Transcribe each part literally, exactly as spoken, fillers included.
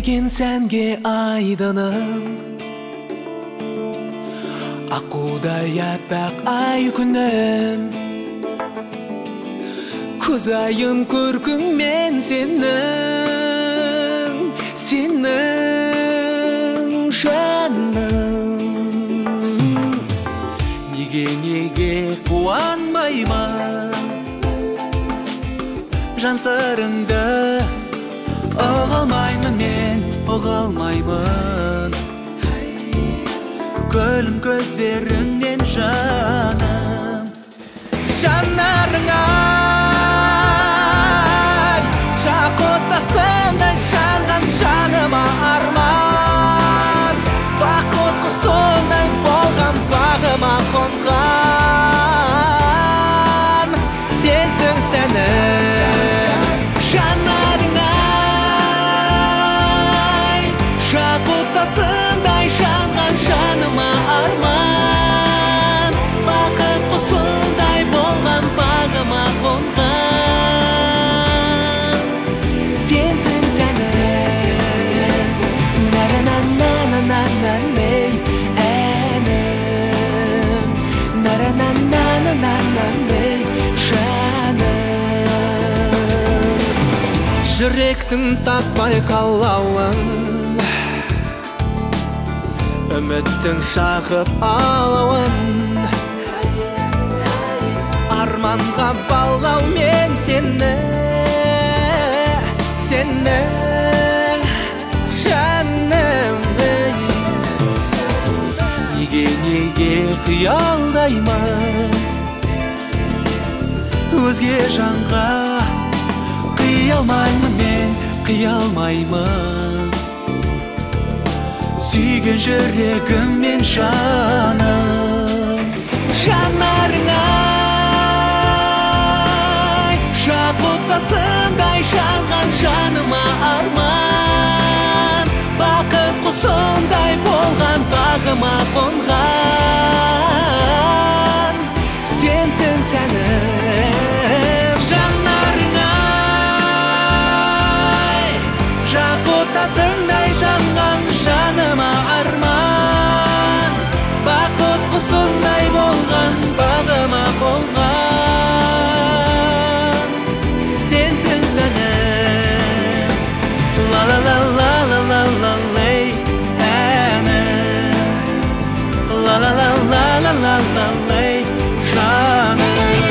Деген сәнге айдыным Аққудай аппақ ай күнім Көз айым көркің мен сенің Сенің жаным Неге неге қуанмаймын Жан сырыңды ұға алмаймын мен, ұға алмаймын Гүлім көздеріңнен жаным Жанарың ай Жақұттасындай жанған жаныма арман Бақыт құсындай болған бағыма қонған Сенсің сенің жанарың Жақұттасындай жанған жаныма арман Бақыт құсындай болған бағыма қонған Сенсің сәнім На-на-на-на-на-на-на-лей әнім На-на-на-на-на-на-лей жаным Жүректің таппай қалауын Үміттің шағып алауын Арманға балау мен сені Сені жаным Неге неге қиялдаймын Өзге жанға қия алмаймын мен, қия алмаймын Сүйген жүрегім мен жаным Жанарың ай Жақұттасындай жанған жаныма арман Бақыт құсындай болған бағыма қонған Сенсің сәнім Жанарың ай Жақұттасындай жанған жаныма арман Бақыт құсындай болған бағыма қонған Сенсің сәнім Ла-ла-ла-ла-ла-ла-ла-лей әнім Ла-ла-ла-ла-ла-ла-ла-лей жаным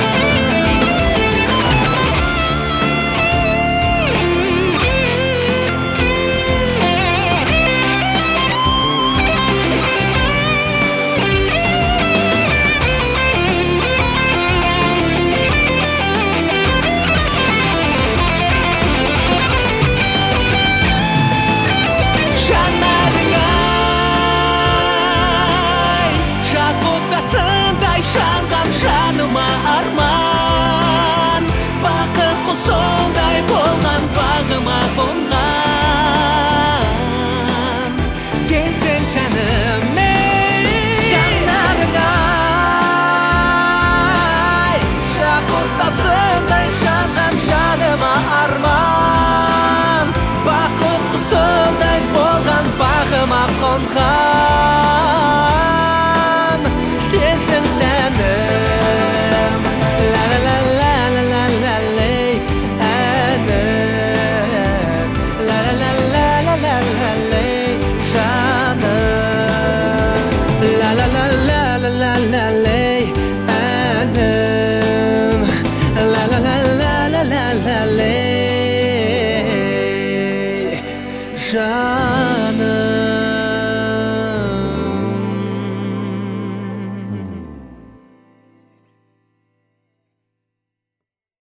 Жанған жаныма арман Бақыт құсындай болған бағыма қонған Сенсің сәнім жанарың ай Жақұттасындай жанған жаныма арман Бақыт құсындай болған бағыма қонған Сенсің сәнім Ла-ла-ла-ла-ла-ла-лей әнім Ла-ла-ла-ла-ла-ла-лей жаным Ла-ла-ла-ла-ла-ла-лей әнім Ла-ла-ла-ла-ла-ла-лей жаным